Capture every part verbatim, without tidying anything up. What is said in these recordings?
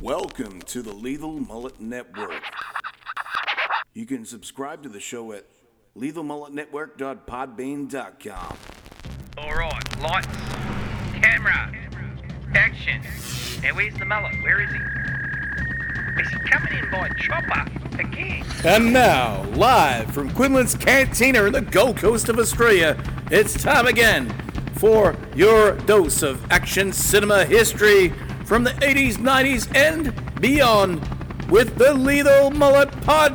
Welcome to the Lethal Mullet Network. You can subscribe to the show at lethal mullet network dot podbean dot com. Alright, lights, camera, action. Now where's the mullet? Where is he? Is he coming in by chopper again? And now, live from Quinlan's Cantina in the Gold Coast of Australia, it's time again for your dose of action cinema history from the eighties, nineties, and beyond with the Lethal Mullet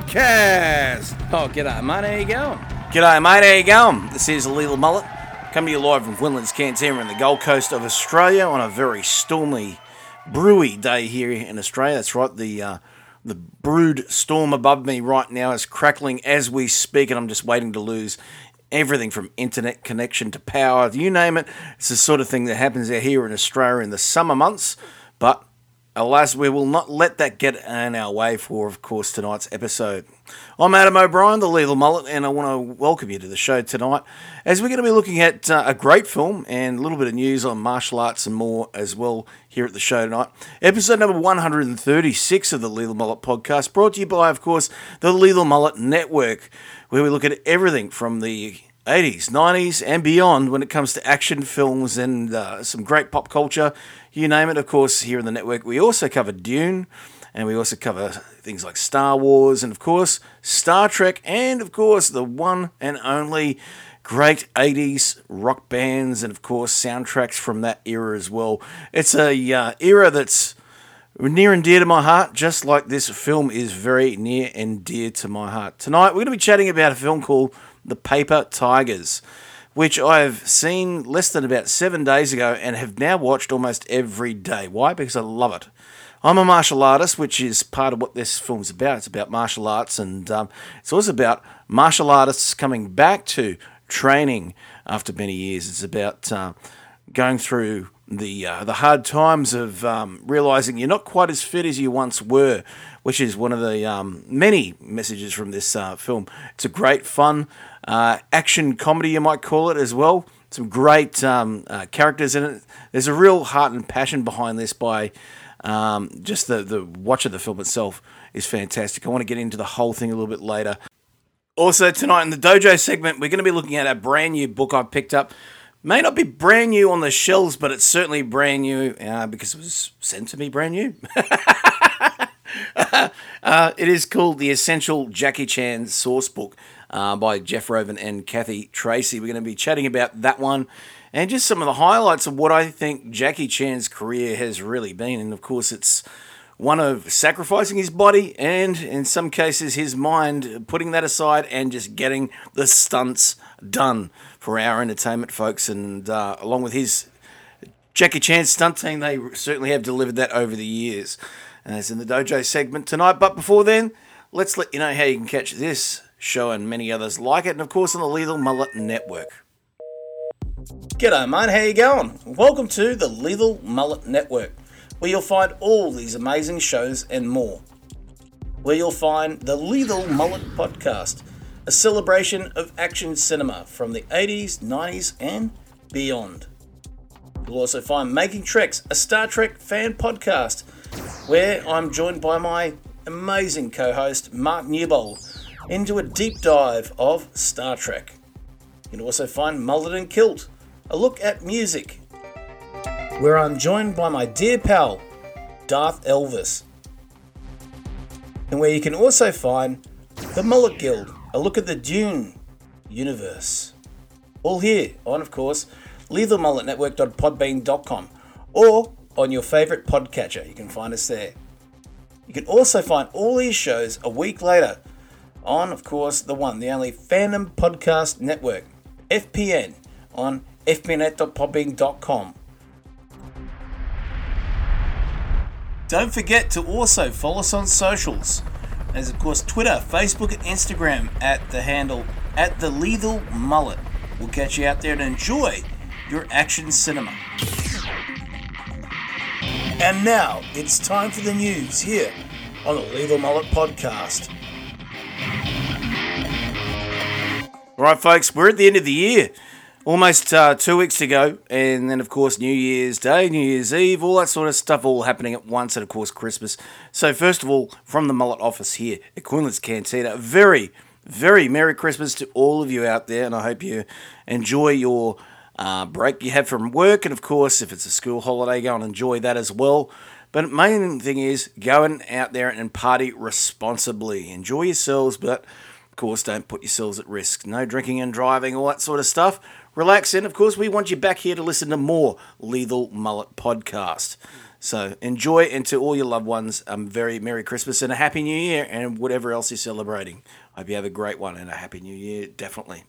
Podcast. Oh, g'day, mate. How you going? G'day, mate. How you going? This is the Lethal Mullet, coming to you live from Quinlan's Cantina in the Gold Coast of Australia on a very stormy, brewy day here in Australia. That's right, the uh, the brood storm above me right now is crackling as we speak, and I'm just waiting to lose everything from internet connection to power, you name it. It's the sort of thing that happens out here in Australia in the summer months, but alas, we will not let that get in our way for, of course, tonight's episode. I'm Adam O'Brien, the Lethal Mullet, and I want to welcome you to the show tonight as we're going to be looking at uh, a great film and a little bit of news on martial arts and more as well here at the show tonight. Episode number one hundred thirty-six of the Lethal Mullet Podcast, brought to you by, of course, the Lethal Mullet Network, where we look at everything from the eighties, nineties, and beyond when it comes to action films and uh, some great pop culture. You name it, of course, here in the network. We also cover Dune, and we also cover things like Star Wars, and of course, Star Trek, and of course, the one and only great eighties rock bands, and of course, soundtracks from that era as well. It's a uh, era that's near and dear to my heart, just like this film is very near and dear to my heart. Tonight, we're going to be chatting about a film called The Paper Tigers, which I've seen less than about seven days ago and have now watched almost every day. Why? Because I love it. I'm a martial artist, which is part of what this film's about. It's about martial arts, and um, it's also about martial artists coming back to training after many years. It's about uh, going through the uh, the hard times of um, realizing you're not quite as fit as you once were, which is one of the um, many messages from this uh, film. It's a great fun uh, action comedy, you might call it as well. Some great um, uh, characters in it. There's a real heart and passion behind this by um, just the, the watch of the film itself is fantastic. I want to get into the whole thing a little bit later. Also tonight in the Dojo segment, we're going to be looking at a brand new book I picked up. May not be brand new on the shelves, but it's certainly brand new uh, because it was sent to me brand new. uh, it is called The Essential Jackie Chan Source Book uh, by Jeff Rovin and Kathy Tracy. We're going to be chatting about that one and just some of the highlights of what I think Jackie Chan's career has really been. And of course, it's one of sacrificing his body and, in some cases, his mind, putting that aside and just getting the stunts done for our entertainment, folks. And uh, along with his Jackie Chan stunt team, they certainly have delivered that over the years. And it's in the Dojo segment tonight. But before then, let's let you know how you can catch this show and many others like it. And, of course, on the Lethal Mullet Network. G'day, mate. How you going? Welcome to the Lethal Mullet Network, where you'll find all these amazing shows and more. Where you'll find the Lethal Mullet Podcast, a celebration of action cinema from the eighties, nineties, and beyond. You'll also find Making Treks, a Star Trek fan podcast, where I'm joined by my amazing co-host, Mark Newbold, into a deep dive of Star Trek. You'll also find Mullet and Kilt, a look at music, where I'm joined by my dear pal, Darth Elvis. And where you can also find the Mullet Guild, a look at the Dune universe. All here on, of course, lethal mullet network dot podbean dot com or on your favourite podcatcher. You can find us there. You can also find all these shows a week later on, of course, the one, the only Fandom Podcast Network, F P N, on f p net dot podbean dot com. Don't forget to also follow us on socials. There's, of course, Twitter, Facebook, and Instagram at the handle at the Lethal Mullet. We'll catch you out there and enjoy your action cinema. And now it's time for the news here on the Lethal Mullet Podcast. All right, folks, we're at the end of the year. almost uh, two weeks to go, and then of course New Year's Day, New Year's Eve, all that sort of stuff all happening at once, and of course Christmas. So first of all, from the Mullet office here at Quinlan's Cantina, a very, very Merry Christmas to all of you out there, and I hope you enjoy your uh, break you have from work, and of course if it's a school holiday, go and enjoy that as well. But the main thing is going out there and party responsibly. Enjoy yourselves, but of course don't put yourselves at risk. No drinking and driving, all that sort of stuff. Relax in. Of course, we want you back here to listen to more Lethal Mullet podcast. So enjoy, and to all your loved ones, a um, very Merry Christmas and a Happy New Year, and whatever else you're celebrating. Hope you have a great one and a Happy New Year, definitely.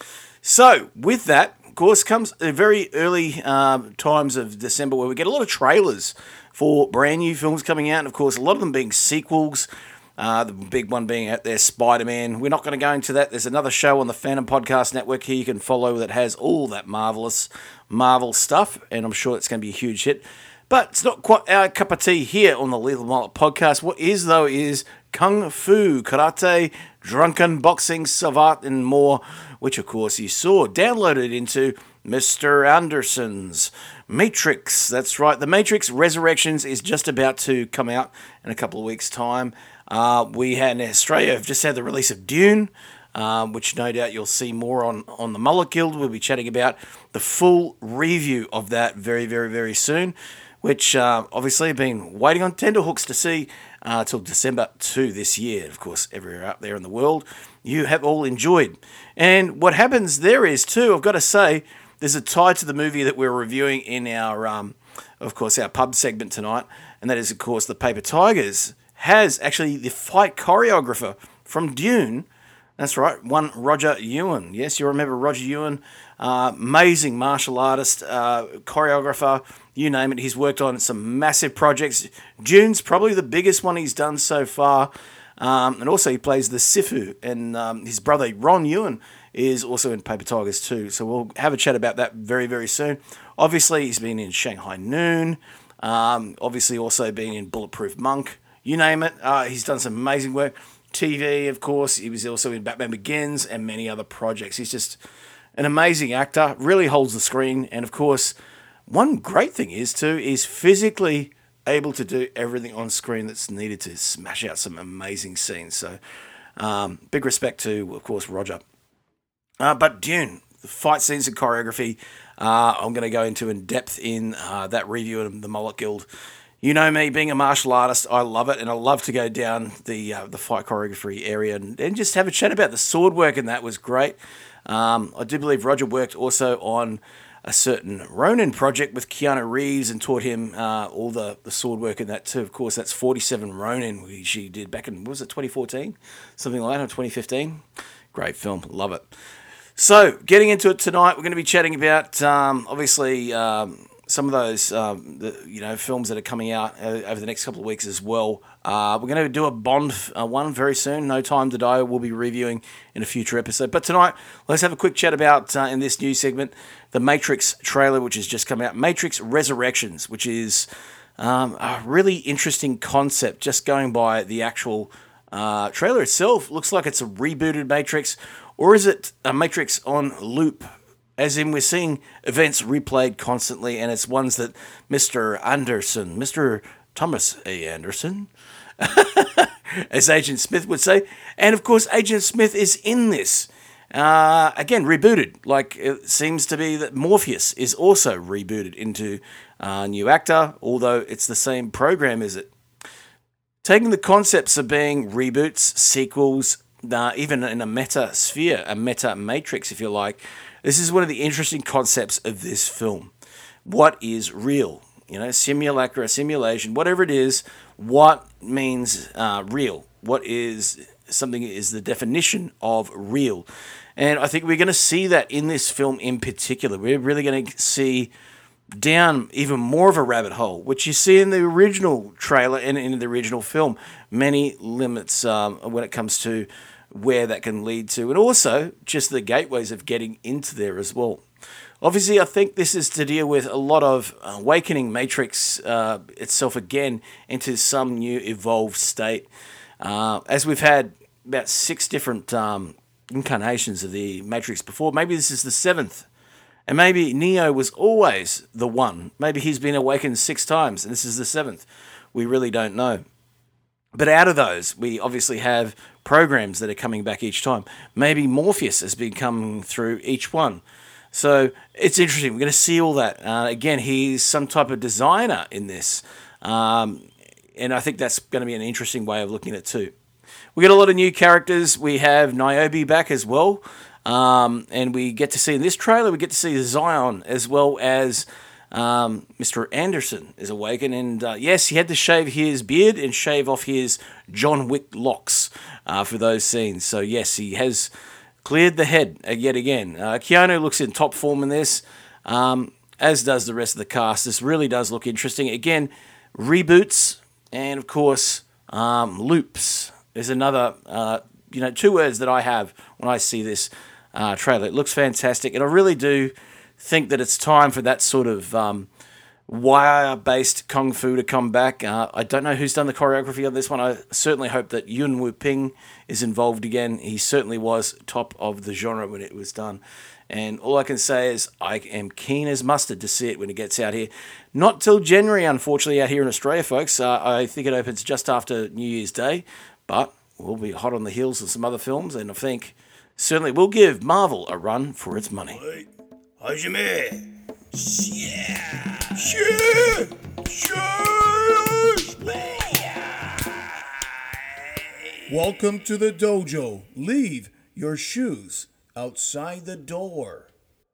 So with that, of course, comes the very early um, times of December where we get a lot of trailers for brand new films coming out, and of course a lot of them being sequels, uh, the big one being out there, Spider-Man. We're not going to go into that. There's another show on the Phantom Podcast Network here you can follow that has all that marvellous Marvel stuff, and I'm sure it's going to be a huge hit. But it's not quite our cup of tea here on the Lethal Mullet Podcast. What is, though, is Kung Fu, Karate, Drunken Boxing, Savate, and more, which, of course, you saw downloaded into Mister Anderson's Matrix. That's right. The Matrix Resurrections is just about to come out in a couple of weeks' time. Uh, we had in Australia have just had the release of Dune, uh, which no doubt you'll see more on, on the Mullet Guild. We'll be chatting about the full review of that very, very, very soon, which uh, obviously I've been waiting on tenterhooks to see uh, till December second this year. Of course, everywhere out there in the world, you have all enjoyed. And what happens there is, too, I've got to say, there's a tie to the movie that we're reviewing in our, um, of course, our pub segment tonight, and that is, of course, The Paper Tigers, has actually the fight choreographer from Dune. That's right, one Roger Ewan. Yes, you remember Roger Ewan, uh, amazing martial artist, uh, choreographer, you name it. He's worked on some massive projects. Dune's probably the biggest one he's done so far. Um, and also he plays the Sifu, and um, his brother Ron Ewan is also in Paper Tigers too. So we'll have a chat about that very, very soon. Obviously, he's been in Shanghai Noon, um, obviously also been in Bulletproof Monk, you name it. Uh, he's done some amazing work. T V, of course. He was also in Batman Begins and many other projects. He's just an amazing actor, really holds the screen. And, of course, one great thing is, too, is physically able to do everything on screen that's needed to smash out some amazing scenes. So, um, big respect to, of course, Roger. Uh, but Dune, the fight scenes and choreography, uh, I'm going to go into in depth in uh, that review of the Mullet Guild. You know me, being a martial artist, I love it, and I love to go down the uh, the fight choreography area and, and just have a chat about the sword work, and that was great. Um, I do believe Roger worked also on a certain Ronin project with Keanu Reeves and taught him uh, all the, the sword work in that too. Of course, that's forty-seven Ronin, which he did back in, what was it, twenty fourteen? Something like that, or twenty fifteen? Great film, love it. So, getting into it tonight, we're going to be chatting about, um, obviously, um, some of those, um, the, you know, films that are coming out uh, over the next couple of weeks as well. Uh, we're going to do a Bond uh, one very soon. No Time to Die. We'll be reviewing in a future episode. But tonight, let's have a quick chat about, uh, in this new segment, the Matrix trailer, which has just come out. Matrix Resurrections, which is um, a really interesting concept. Just going by the actual uh, trailer itself, looks like it's a rebooted Matrix, or is it a Matrix on loop? As in, we're seeing events replayed constantly, and it's ones that Mister Anderson, Mister Thomas A. Anderson, as Agent Smith would say, and of course, Agent Smith is in this. Uh, again, rebooted. Like, it seems to be that Morpheus is also rebooted into a new actor, although it's the same program, is it? Taking the concepts of being reboots, sequels, uh, even in a meta sphere, a meta matrix, if you like. This is one of the interesting concepts of this film. What is real? You know, simulacra, simulation, whatever it is, what means uh, real? What is something is the definition of real? And I think we're going to see that in this film in particular. We're really going to see down even more of a rabbit hole, which you see in the original trailer and in the original film. Many limits um, when it comes to where that can lead to, and also just the gateways of getting into there as well. Obviously, I think this is to deal with a lot of awakening Matrix uh, itself again into some new evolved state. Uh, as we've had about six different um, incarnations of the Matrix before, maybe this is the seventh And maybe Neo was always the one. Maybe he's been awakened six times and this is the seventh. We really don't know. But out of those, we obviously have programs that are coming back each time. Maybe Morpheus has been coming through each one. So it's interesting. We're going to see all that. Uh, again, he's some type of designer in this. Um, and I think that's going to be an interesting way of looking at it too. We got a lot of new characters. We have Niobe back as well. Um, and we get to see in this trailer, we get to see Zion as well as um, Mister Anderson is awakened. And uh, yes, he had to shave his beard and shave off his John Wick locks uh, for those scenes. So yes, he has cleared the head uh, yet again. Uh, Keanu looks in top form in this, um, as does the rest of the cast. This really does look interesting. Again, reboots and of course um, loops. There's another, uh, you know, two words that I have when I see this Uh, trailer. It looks fantastic, and I really do think that it's time for that sort of um, wire-based kung fu to come back. Uh, I don't know who's done the choreography on this one. I certainly hope that Yuen Wu-ping is involved again. He certainly was top of the genre when it was done. And all I can say is I am keen as mustard to see it when it gets out here. Not till January, unfortunately, out here in Australia, folks. Uh, I think it opens just after New Year's Day, but we'll be hot on the heels of some other films, and I think certainly will give Marvel a run for its money. Hajime! Yeah! Sure! Sure! Welcome to the dojo. Leave your shoes outside the door.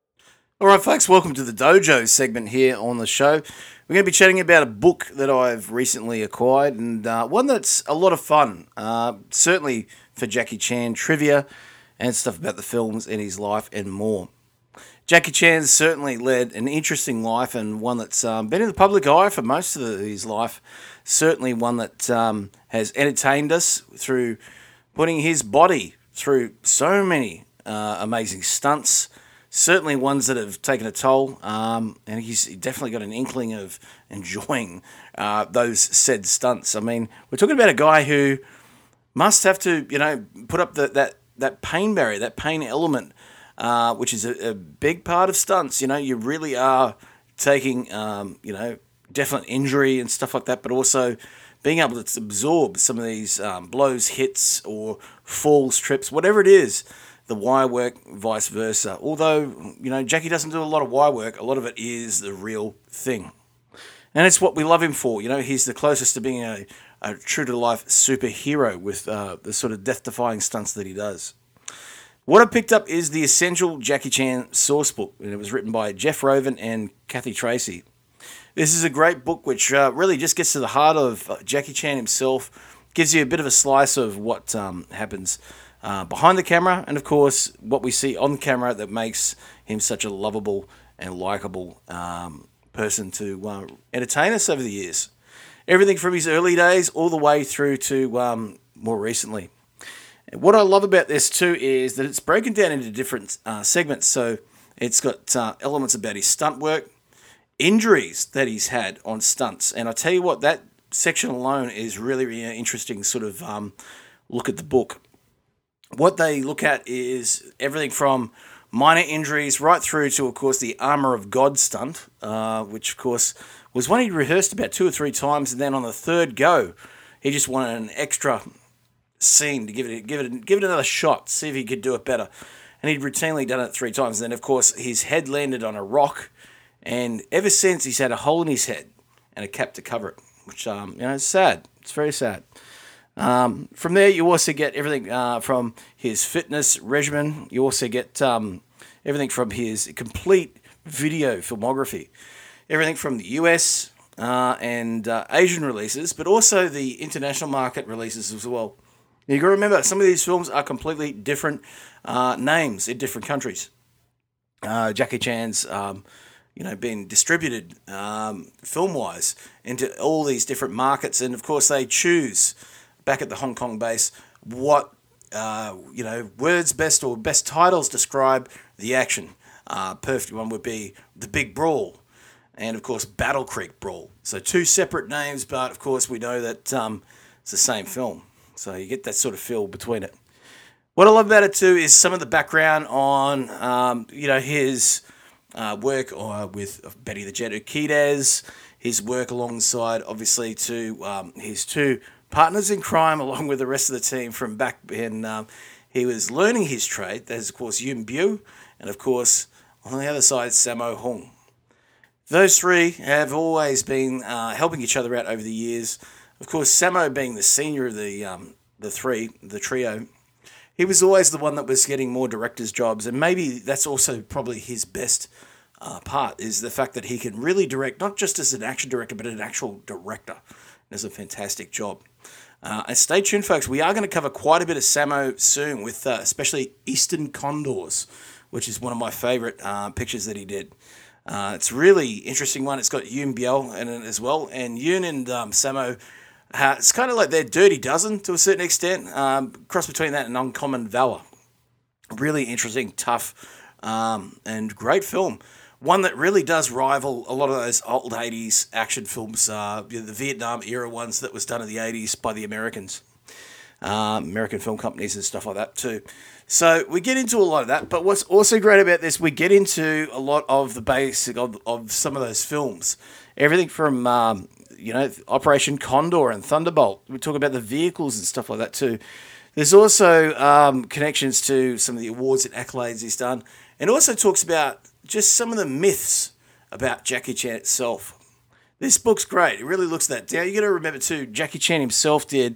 All right, folks, welcome to the dojo segment here on the show. We're going to be chatting about a book that I've recently acquired, and uh, one that's a lot of fun, uh, certainly for Jackie Chan trivia and stuff about the films and his life and more. Jackie Chan's certainly led an interesting life, and one that's um, been in the public eye for most of his life. Certainly one that um, has entertained us through putting his body through so many uh, amazing stunts. Certainly ones that have taken a toll, um, and he's definitely got an inkling of enjoying uh, those said stunts. I mean, we're talking about a guy who must have to, you know, put up the, that that pain barrier, that pain element, uh, which is a, a big part of stunts. You know, you really are taking, um, you know, definite injury and stuff like that, but also being able to absorb some of these um, blows, hits, or falls, trips, whatever it is, the wire work, vice versa. Although, you know, Jackie doesn't do a lot of wire work, a lot of it is the real thing. And it's what we love him for. You know, he's the closest to being a, a true-to-life superhero with uh, the sort of death-defying stunts that he does. What I picked up is the Essential Jackie Chan Sourcebook, and it was written by Jeff Roven and Kathy Tracy. This is a great book which uh, really just gets to the heart of uh, Jackie Chan himself, gives you a bit of a slice of what um, happens uh, behind the camera, and of course, what we see on camera that makes him such a lovable and likable um person to uh, entertain us over the years. Everything from his early days all the way through to um, more recently. And what I love about this too is that it's broken down into different uh, segments. So it's got uh, elements about his stunt work, injuries that he's had on stunts. And I tell you what, that section alone is really, really interesting sort of um, look at the book. What they look at is everything from minor injuries right through to, of course, the Armor of God stunt, uh, which, of course, was one he'd rehearsed about two or three times, and then on the third go, he just wanted an extra scene to give it, give it, give it another shot, see if he could do it better. And he'd routinely done it three times. And then, of course, his head landed on a rock, and ever since he's had a hole in his head and a cap to cover it, which, um, you know, is sad. It's very sad. Um, from there, you also get everything uh, from his fitness regimen. You also get um, everything from his complete video filmography. Everything from the U S uh, and uh, Asian releases, but also the international market releases as well. You got to remember, some of these films are completely different uh, names in different countries. Uh, Jackie Chan's, um, you know, been distributed um, film-wise into all these different markets, and of course they choose back at the Hong Kong base what uh, you know words best or best titles describe the action. Uh, perfect one would be The Big Brawl, and of course Battle Creek Brawl. So two separate names, but of course we know that um, it's the same film. So you get that sort of feel between it. What I love about it too is some of the background on um, you know his uh, work uh, with Betty the Jet Urquidez, his work alongside, obviously, to um, his two partners in crime, along with the rest of the team from back when um, he was learning his trade. There's, of course, Yuen Biao, and, of course, on the other side, Sammo Hung. Those three have always been uh, helping each other out over the years. Of course, Sammo being the senior of the um, the three, the trio, he was always the one that was getting more director's jobs, and maybe that's also probably his best uh, part, is the fact that he can really direct, not just as an action director, but an actual director. Does a fantastic job. Uh, and stay tuned, folks. We are going to cover quite a bit of Sammo soon, with uh, especially Eastern Condors, which is one of my favourite uh, pictures that he did. Uh, it's a really interesting one. It's got Yuen Biao in it as well. And Yuen and um, Sammo, uh, it's kind of like their Dirty Dozen to a certain extent. Um, cross between that and Uncommon Valor. Really interesting, tough, um, and great film. One that really does rival a lot of those old eighties action films, uh, the Vietnam era ones that was done in the eighties by the Americans. Um, American film companies and stuff like that too. So we get into a lot of that, but what's also great about this, we get into a lot of the basic of, of some of those films. Everything from, um, you know, Operation Condor and Thunderbolt. We talk about the vehicles and stuff like that too. There's also um, connections to some of the awards and accolades he's done. And also talks about just some of the myths about Jackie Chan itself. This book's great. It really looks that down. You got to remember too, Jackie Chan himself did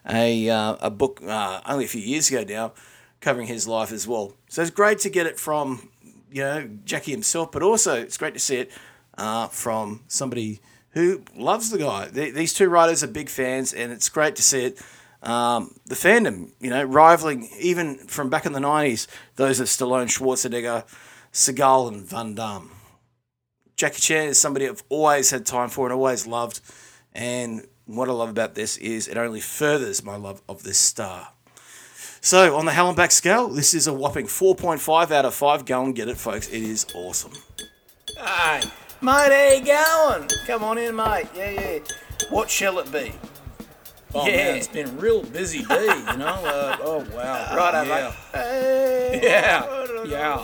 a uh, a book uh, only a few years ago now, covering his life as well. So it's great to get it from, you know, Jackie himself, but also it's great to see it uh, from somebody who loves the guy. They, these two writers are big fans, and it's great to see it. Um, the fandom, you know, rivaling even from back in the nineties, those of Stallone, Schwarzenegger, Seagal, and Van Damme. Jackie Chan is somebody I've always had time for and always loved, and what I love about this is it only furthers my love of this star. So, on the Hallenbach scale, this is a whopping four point five out of five. Go and get it, folks. It is awesome. Hey, mate, how you going? Come on in, mate. Yeah, yeah. What shall it be? Oh, yeah. man, it's been a real busy day, you know? Uh, oh, wow. Right, yeah. mate. Hey. Yeah, yeah.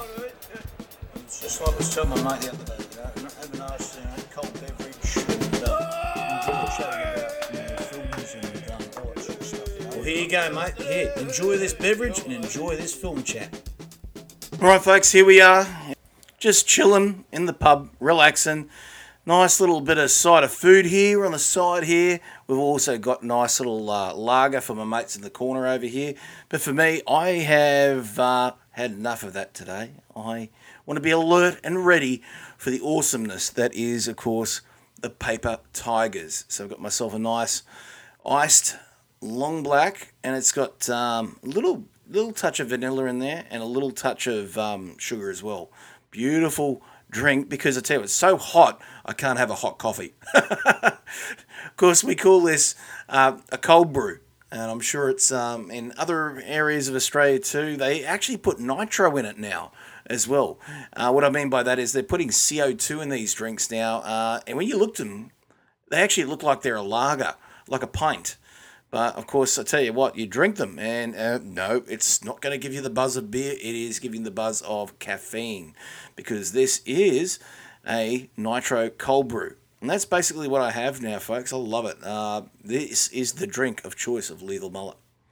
It's just like I was telling my mate the other day, you know, have a nice, you know, cold beverage and uh, chatting about, you know, films and um, all that sort of stuff. You know? Well, here you go, mate. Here, enjoy this beverage and enjoy this film chat. All right, folks, here we are. Just chilling in the pub, relaxing. Nice little bit of side of food here on the side here. We've also got nice little uh, lager for my mates in the corner over here. But for me, I have uh, had enough of that today. I want to be alert and ready for the awesomeness that is, of course, the Paper Tigers. So I've got myself a nice iced long black, and it's got um, a little little touch of vanilla in there and a little touch of um, sugar as well. Beautiful drink, because I tell you, it's so hot, I can't have a hot coffee. Of course, we call this uh, a cold brew, and I'm sure it's um, in other areas of Australia too. They actually put nitro in it now as well. Uh, what I mean by that is they're putting C O two in these drinks now, uh, and when you look at them, they actually look like they're a lager, like a pint. But, of course, I tell you what, you drink them, and uh, no, it's not going to give you the buzz of beer. It is giving the buzz of caffeine, because this is a nitro cold brew. And that's basically what I have now, folks. I love it. Uh, this is the drink of choice of Lethal Mullet.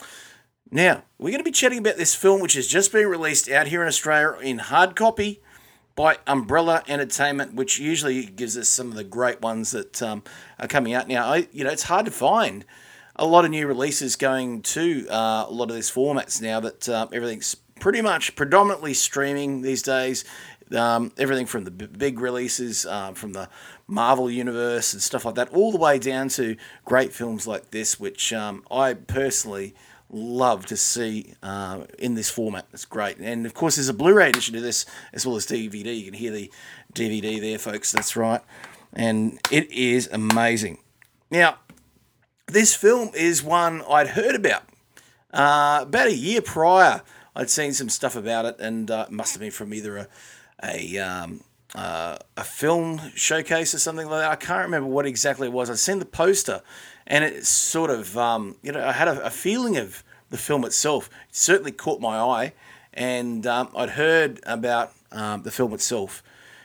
Now, we're going to be chatting about this film, which has just been released out here in Australia in hard copy by Umbrella Entertainment, which usually gives us some of the great ones that um, are coming out now. I, you know, it's hard to find a lot of new releases going to uh, a lot of these formats now that uh, everything's pretty much predominantly streaming these days. Um, everything from the b- big releases uh, from the Marvel Universe and stuff like that, all the way down to great films like this, which um, I personally love to see uh, in this format. It's great. And, of course, there's a Blu-ray edition to this as well as D V D. You can hear the D V D there, folks. That's right. And it is amazing. Now, this film is one I'd heard about. Uh, about a year prior, I'd seen some stuff about it, and uh, it must have been from either a a, um, uh, a film showcase or something like that. I can't remember what exactly it was. I'd seen the poster, and it sort of, um, you know, I had a, a feeling of the film itself. It certainly caught my eye, and um, I'd heard about um, the film itself.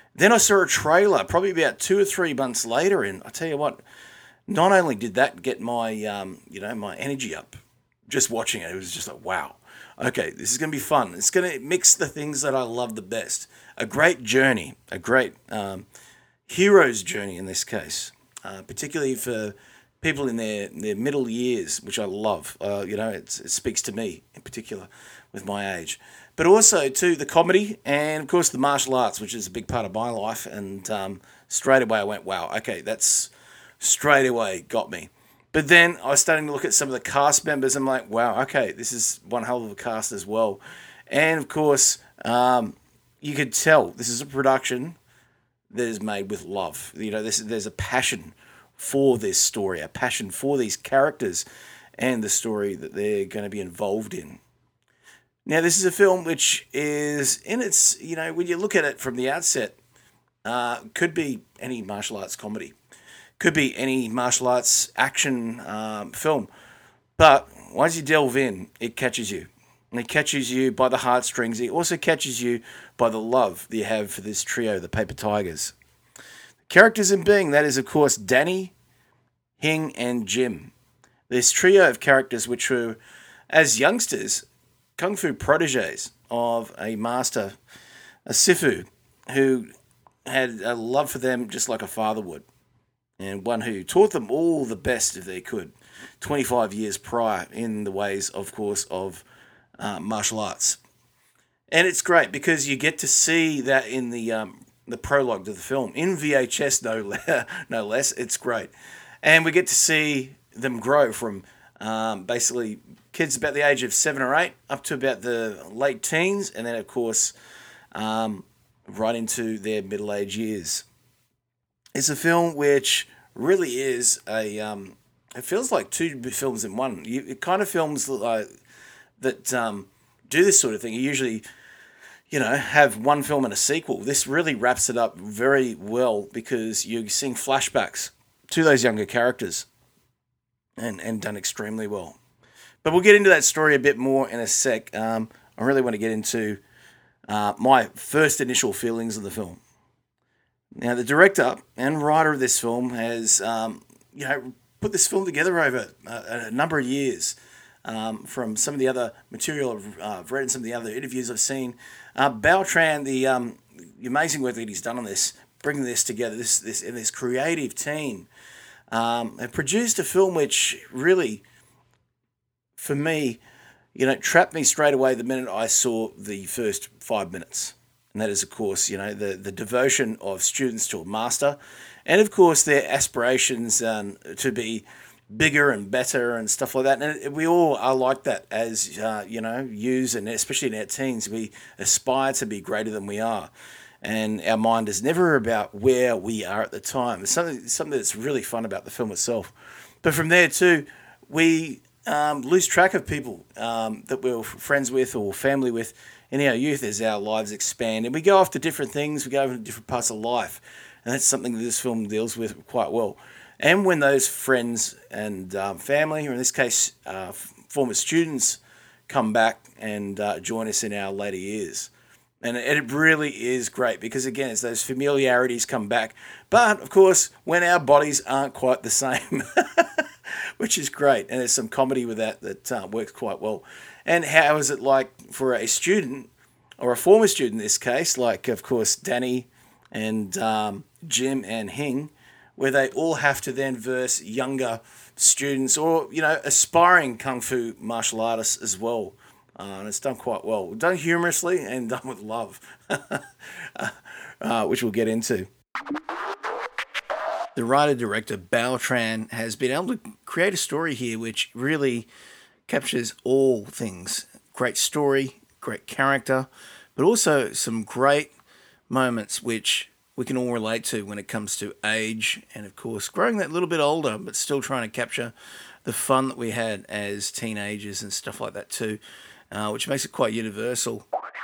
Then I saw a trailer probably about two or three months later, and I tell you what, not only did that get my um, you know my energy up, just watching it, it was just like, wow, okay, this is going to be fun. It's going to mix the things that I love the best. A great journey, a great um, hero's journey in this case, uh, particularly for people in their, their middle years, which I love. Uh, you know, it's, it speaks to me in particular with my age. But also, too, the comedy and, of course, the martial arts, which is a big part of my life. And um, straight away I went, wow, okay, that's straight away got me. But then I was starting to look at some of the cast members. I'm like, wow, okay, this is one hell of a cast as well. And, of course, um, you could tell this is a production that is made with love. You know, this, there's a passion for this story, a passion for these characters and the story that they're going to be involved in. Now, this is a film which is in its, you know, when you look at it from the outset, uh, could be any martial arts comedy, could be any martial arts action um, film. But once you delve in, it catches you. And it catches you by the heartstrings. It also catches you by the love that you have for this trio, the Paper Tigers. Characters in being, that is, of course, Danny, Hing, and Jim. This trio of characters which were, as youngsters, kung fu proteges of a master, a Sifu, who had a love for them just like a father would, and one who taught them all the best if they could, twenty-five years prior, in the ways, of course, of uh, martial arts. And it's great because you get to see that in the um, the prologue to the film, in V H S no, le- no less. It's great. And we get to see them grow from um, basically kids about the age of seven or eight up to about the late teens, and then, of course, um, right into their middle-aged years. It's a film which really is a... Um, it feels like two films in one. You, it kind of films like, that um, do this sort of thing. You usually, you know, have one film and a sequel. This really wraps it up very well because you're seeing flashbacks to those younger characters and, and done extremely well. But we'll get into that story a bit more in a sec. Um, I really want to get into uh, my first initial feelings of the film. Now, the director and writer of this film has, um, you know, put this film together over a, a number of years. Um, from some of the other material I've, uh, I've read and some of the other interviews I've seen, uh, Bao Tran, the, um, the amazing work that he's done on this, bringing this together, this this in this creative team, um, have produced a film which really, for me, you know, trapped me straight away the minute I saw the first five minutes. And that is, of course, you know, the, the devotion of students to a master, and of course their aspirations um, to be bigger and better and stuff like that. And we all are like that as, uh, you know, youths, and especially in our teens, we aspire to be greater than we are. And our mind is never about where we are at the time. It's something, something that's really fun about the film itself. But from there too, we um, lose track of people um, that we were friends with or family with in our youth as our lives expand. And we go off to different things, we go over to different parts of life. And that's something that this film deals with quite well. And when those friends and um, family, or in this case, uh, former students, come back and uh, join us in our later years. And it really is great because, again, it's those familiarities come back. But, of course, when our bodies aren't quite the same, which is great. And there's some comedy with that that uh, works quite well. And how is it like for a student, or a former student in this case, like, of course, Danny and um, Jim and Hing, where they all have to then verse younger students or, you know, aspiring kung fu martial artists as well. Uh, and it's done quite well. Done humorously and done with love, uh, which we'll get into. The writer-director, Bao Tran, has been able to create a story here which really captures all things. Great story, great character, but also some great moments which we can all relate to when it comes to age and, of course, growing that little bit older, but still trying to capture the fun that we had as teenagers and stuff like that too, uh, which makes it quite universal.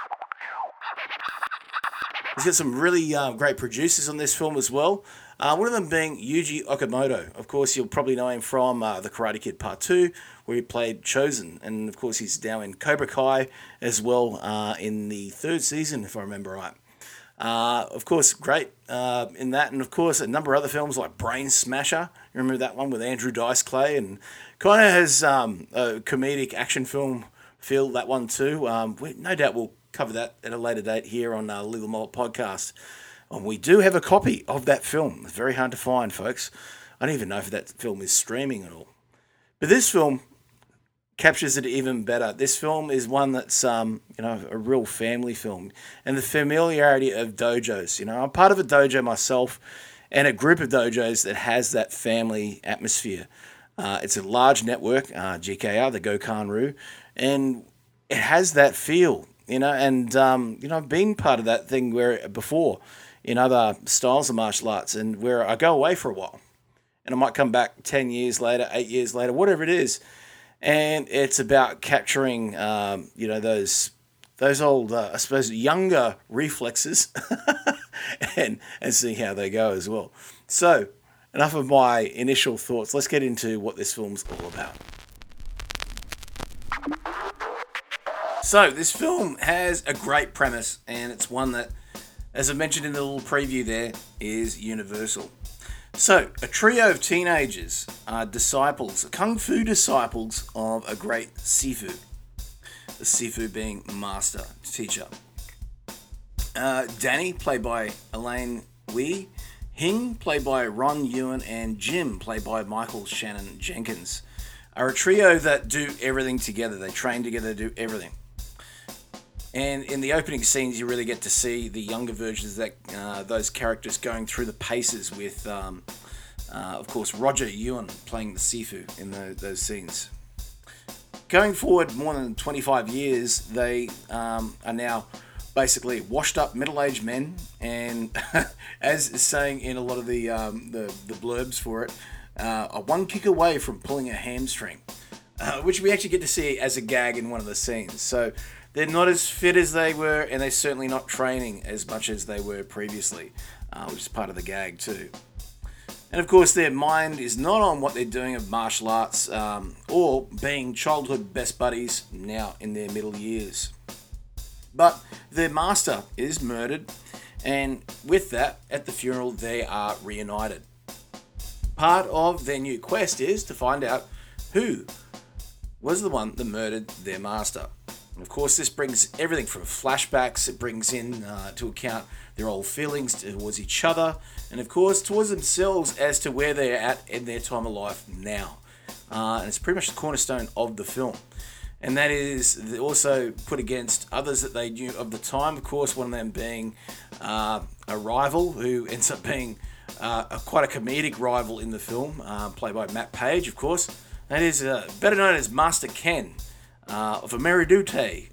He's got some really uh, great producers on this film as well. Uh, one of them being Yuji Okamoto. Of course, you'll probably know him from uh, The Karate Kid Part two, where he played Chosen. And, of course, he's now in Cobra Kai as well uh, in the third season, if I remember right. Uh, of course, great uh, in that, and of course a number of other films like Brain Smasher. You remember that one with Andrew Dice Clay, and kind of has um, a comedic action film feel, that one too. Um, we, no doubt we'll cover that at a later date here on uh, Legal Mullet Podcast. And we do have a copy of that film. It's very hard to find, folks. I don't even know if that film is streaming at all. But this film captures it even better. This film is one that's um, you know, a real family film, and the familiarity of dojos. You know, I'm part of a dojo myself, and a group of dojos that has that family atmosphere. Uh, it's a large network, uh, G K R, the Gokhan-Ryu, and it has that feel. You know, and um, you know, I've been part of that thing where before in other styles of martial arts, and where I go away for a while, and I might come back ten years later, eight years later, whatever it is. And it's about capturing, um, you know, those those old, uh, I suppose, younger reflexes, and and see how they go as well. So, enough of my initial thoughts. Let's get into what this film's all about. So, this film has a great premise, and it's one that, as I mentioned in the little preview there, is universal. So, a trio of teenagers are disciples, kung fu disciples of a great Sifu. The Sifu being master, teacher. Uh, Danny, played by Elaine Wee. Hing, played by Ron Ewan. And Jim, played by Michael Shannon Jenkins, are a trio that do everything together. They train together, do everything. And in the opening scenes, you really get to see the younger versions of that uh, those characters going through the paces with, um, uh, of course, Roger Ewan playing the Sifu in the, those scenes. Going forward more than twenty-five years, they um, are now basically washed-up middle-aged men, and as is saying in a lot of the um, the, the blurbs for it, uh, are one kick away from pulling a hamstring, uh, which we actually get to see as a gag in one of the scenes. So they're not as fit as they were, and they're certainly not training as much as they were previously, uh, which is part of the gag too. And of course, their mind is not on what they're doing of martial arts, um, or being childhood best buddies now in their middle years. But their master is murdered, and with that, at the funeral, they are reunited. Part of their new quest is to find out who was the one that murdered their master. And of course, this brings everything from flashbacks, it brings in uh, to account their old feelings towards each other, and of course, towards themselves as to where they're at in their time of life now. Uh, and it's pretty much the cornerstone of the film. And that is also put against others that they knew of the time, of course, one of them being uh, a rival who ends up being uh, a, quite a comedic rival in the film, uh, played by Matt Page, of course. That is uh, better known as Master Ken. Uh, of Ameridute,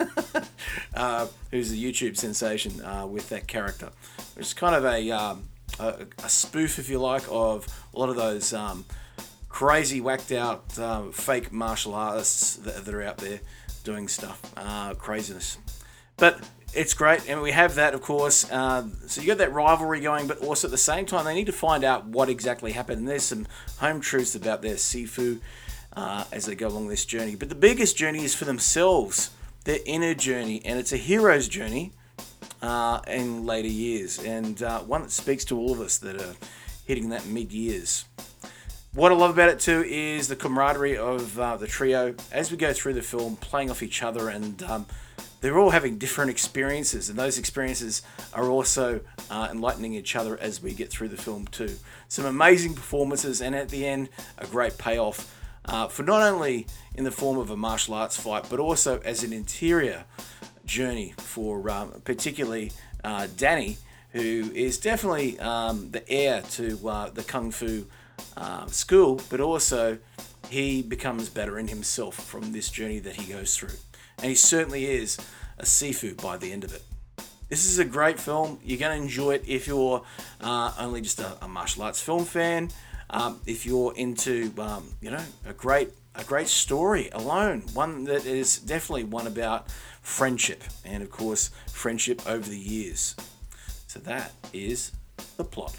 uh, who's a YouTube sensation uh, with that character. Which is kind of a, um, a, a spoof, if you like, of a lot of those um, crazy, whacked out, uh, fake martial artists that, that are out there doing stuff. Uh, craziness. But it's great, and we have that, of course. Uh, so you got that rivalry going, but also at the same time, they need to find out what exactly happened. And there's some home truths about their Sifu Uh, as they go along this journey. But the biggest journey is for themselves, their inner journey, and it's a hero's journey uh, in later years, and uh, one that speaks to all of us that are hitting that mid-years. What I love about it too is the camaraderie of uh, the trio as we go through the film, playing off each other, and um, they're all having different experiences, and those experiences are also uh, enlightening each other as we get through the film too. Some amazing performances, and at the end, a great payoff. Uh, for not only in the form of a martial arts fight, but also as an interior journey for um, particularly uh, Danny, who is definitely um, the heir to uh, the Kung Fu uh, school, but also he becomes better in himself from this journey that he goes through. And he certainly is a Sifu by the end of it. This is a great film. You're going to enjoy it if you're uh, only just a, a martial arts film fan. Um, if you're into, um, you know, a great a great story alone, one that is definitely one about friendship, and of course, friendship over the years. So that is the plot.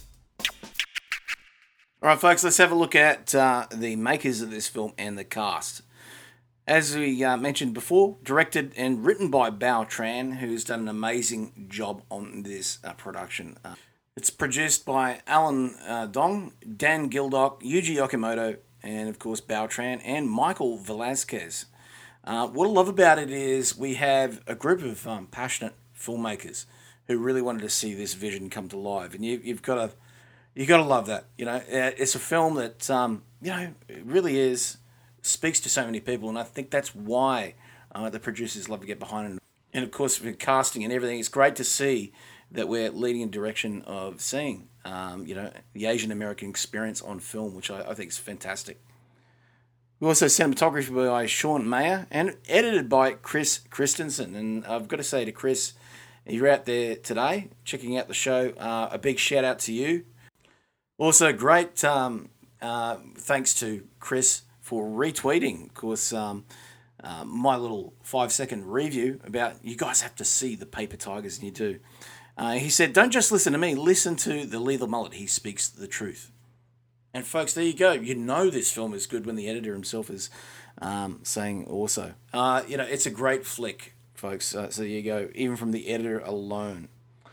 All right, folks, let's have a look at uh, the makers of this film and the cast. As we uh, mentioned before, directed and written by Bao Tran, who's done an amazing job on this uh, production. Uh, it's produced by Alan uh, Dong, Dan Gildock, Yuji Okamoto, and of course Bao Tran and Michael Velasquez. Uh, what I love about it is we have a group of um, passionate filmmakers who really wanted to see this vision come to life, and you, you've got to you got to love that. You know, it's a film that um, you know it really is speaks to so many people, and I think that's why uh, the producers love to get behind it. And of course, with casting and everything, it's great to see that we're leading in direction of seeing um, you know the Asian American experience on film, which I, I think is fantastic. We also cinematography by Sean Mayer and edited by Chris Christensen. And I've got to say to Chris, if you're out there today checking out the show, uh, a big shout out to you. Also, great um, uh, thanks to Chris for retweeting, of course, um, uh, my little five second review about you guys have to see the Paper Tigers, and you do. Uh, he said, don't just listen to me, listen to the Lethal Mullet. He speaks the truth. And folks, there you go. You know this film is good when the editor himself is um, saying also. Uh, you know, it's a great flick, folks. Uh, so there you go, even from the editor alone.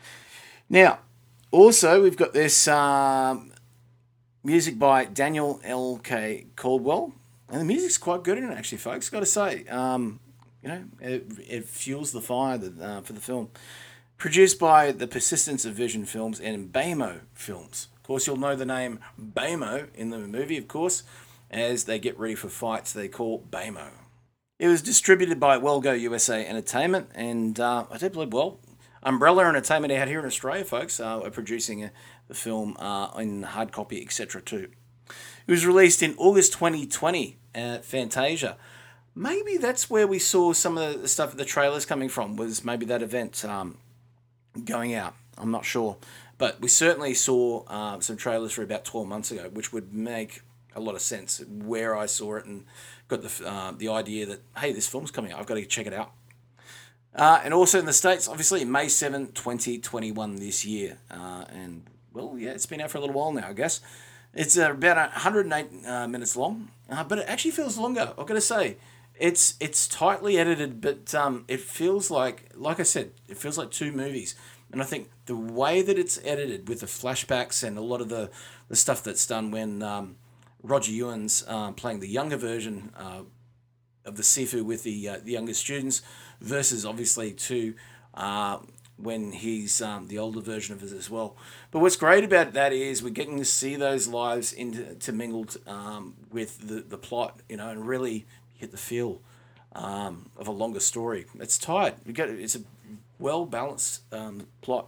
Now, also, we've got this um, music by Daniel L K Caldwell. And the music's quite good in it, actually, folks. Got to say, um, you know, it, it fuels the fire that, uh, for the film. Produced by the Persistence of Vision Films and Baymo Films. Of course, you'll know the name Baymo in the movie, of course, as they get ready for fights they call Baymo. It was distributed by Wellgo U S A Entertainment, and uh, I do believe, well, Umbrella Entertainment out here in Australia, folks, uh, are producing uh, the film uh, in hard copy, et cetera too. It was released in August twenty twenty at Fantasia. Maybe that's where we saw some of the stuff, the trailers coming from, was maybe that event um, going out. I'm not sure. But we certainly saw uh, some trailers for about twelve months ago, which would make a lot of sense where I saw it and got the uh, the idea that, hey, this film's coming out, I've got to check it out. Uh, and also in the States, obviously, May seventh, twenty twenty-one this year. Uh, and, well, yeah, it's been out for a little while now, I guess. It's uh, about one hundred eight uh, minutes long, uh, but it actually feels longer, I've got to say. It's it's tightly edited, but um, it feels like, like I said, it feels like two movies. And I think the way that it's edited with the flashbacks and a lot of the, the stuff that's done when um, Roger Ewan's uh, playing the younger version uh, of the Sifu with the, uh, the younger students versus obviously to uh, when he's um, the older version of it as well. But what's great about that is we're getting to see those lives intermingled um, with the, the plot, you know, and really get the feel um, of a longer story. It's tight. We got it's a well balanced um, plot,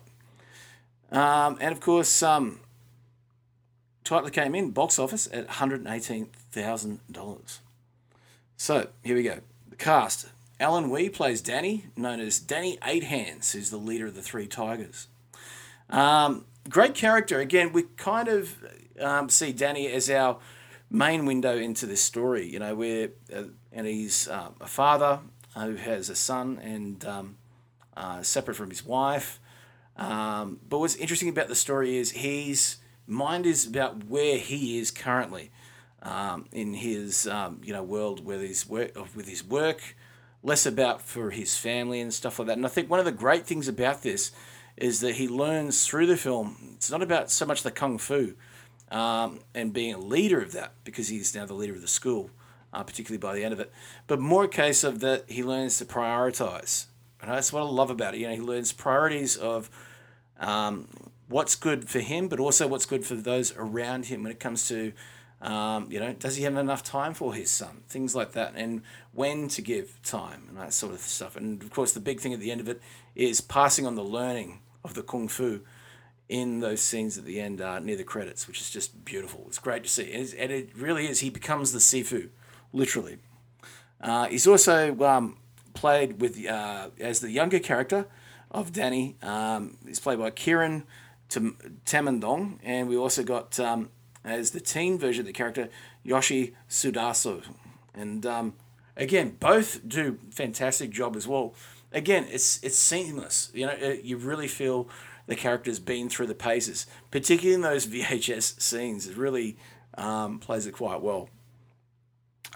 um, and of course, um, tightly came in box office at one hundred eighteen thousand dollars. So here we go. The cast: Alan Wee plays Danny, known as Danny Eight Hands, who's the leader of the Three Tigers. Um, great character. Again, we kind of um, see Danny as our main window into this story. You know, where uh, and he's uh, a father who has a son and. Um, Uh, separate from his wife. Um, but what's interesting about the story is his mind is about where he is currently um, in his um, you know world with his work, with his work, less about for his family and stuff like that. And I think one of the great things about this is that he learns through the film. It's not about so much the kung fu um, and being a leader of that, because he's now the leader of the school, uh, particularly by the end of it, but more a case of that he learns to prioritize. And that's what I love about it. You know, he learns priorities of um, what's good for him, but also what's good for those around him when it comes to, um, you know, does he have enough time for his son? Things like that. And when to give time and that sort of stuff. And, of course, the big thing at the end of it is passing on the learning of the Kung Fu in those scenes at the end uh, near the credits, which is just beautiful. It's great to see. And, it's, and it really is. He becomes the Sifu, literally. Uh, he's also... Um, played with uh, as the younger character of Danny. Um, he's played by Kieran Tamandong, and we also got um, as the teen version of the character Yoshi Sudaso. And um, again, both do fantastic job as well. Again, it's it's seamless. You know, it, you really feel the character's been through the paces, particularly in those V H S scenes. It really um, plays it quite well.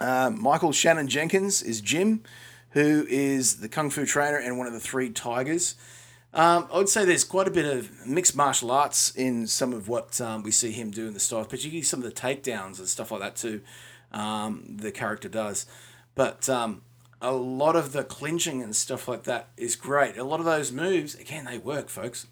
Uh, Michael Shannon Jenkins is Jim, who is the Kung Fu trainer and one of the three tigers. Um, I would say there's quite a bit of mixed martial arts in some of what um, we see him do in the styles, particularly some of the takedowns and stuff like that too. Um, the character does, but um, a lot of the clinching and stuff like that is great. A lot of those moves, again, they work, folks.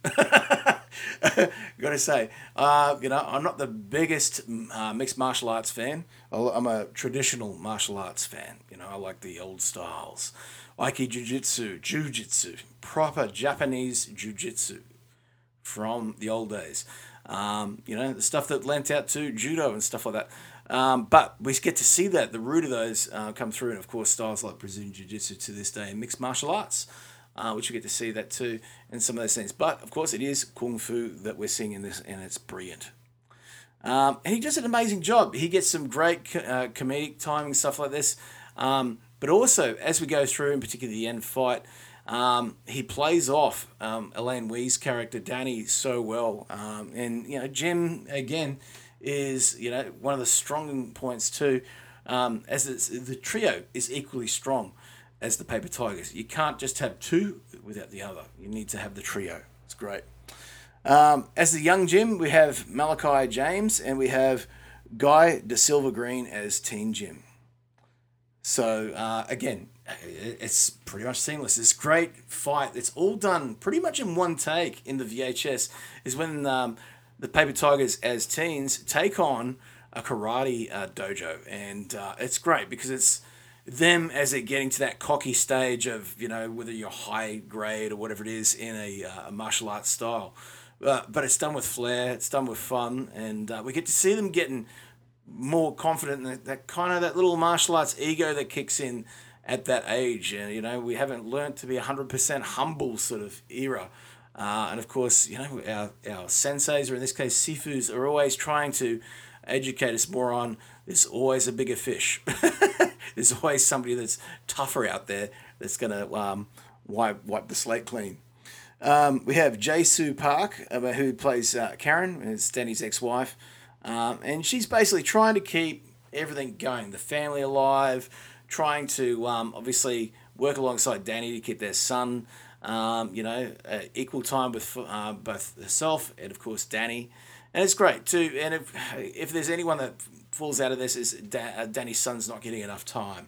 Got to say, uh, you know, I'm not the biggest uh, mixed martial arts fan. I'm a traditional martial arts fan. You know, I like the old styles. Aiki Jiu-Jitsu, Jiu-Jitsu, proper Japanese Jiu-Jitsu from the old days. Um, you know, the stuff that lent out to Judo and stuff like that. Um, but we get to see that, the root of those uh, come through, and of course styles like Brazilian Jiu-Jitsu to this day and mixed martial arts, uh, which we get to see that too in some of those things. But of course it is Kung Fu that we're seeing in this, and it's brilliant. Um, and he does an amazing job. He gets some great uh, comedic timing, stuff like this. Um, But also, as we go through, in particular the end fight, um, he plays off um, Elaine Wee's character, Danny, so well. Um, and, you know, Jim, again, is, you know, one of the strong points too, um, as it's, the trio is equally strong as the Paper Tigers. You can't just have two without the other. You need to have the trio. It's great. Um, as the young Jim, we have Malachi James, and we have Guy De Silva Green as Teen Jim. So, uh, again, it's pretty much seamless. This great fight, it's all done pretty much in one take in the V H S, is when um, the Paper Tigers as teens take on a karate uh, dojo. And uh, it's great because it's them as they're getting to that cocky stage of, you know, whether you're high grade or whatever it is in a, uh, a martial arts style. Uh, but it's done with flair, it's done with fun, and uh, we get to see them getting more confident in that, that kind of that little martial arts ego that kicks in at that age. And, you know, we haven't learned to be one hundred percent humble sort of era. Uh, and, of course, you know, our, our senseis, or in this case, Sifus, are always trying to educate us more on there's always a bigger fish. There's always somebody that's tougher out there that's going to um, wipe, wipe the slate clean. Um, we have Jae Soo Park, uh, who plays uh, Karen, it's Danny's ex-wife. Um, and she's basically trying to keep everything going, the family alive, trying to um, obviously work alongside Danny to keep their son, um, you know, uh, equal time with uh, both herself and, of course, Danny. And it's great, too. And if, if there's anyone that falls out of this, is da- uh, Danny's son's not getting enough time.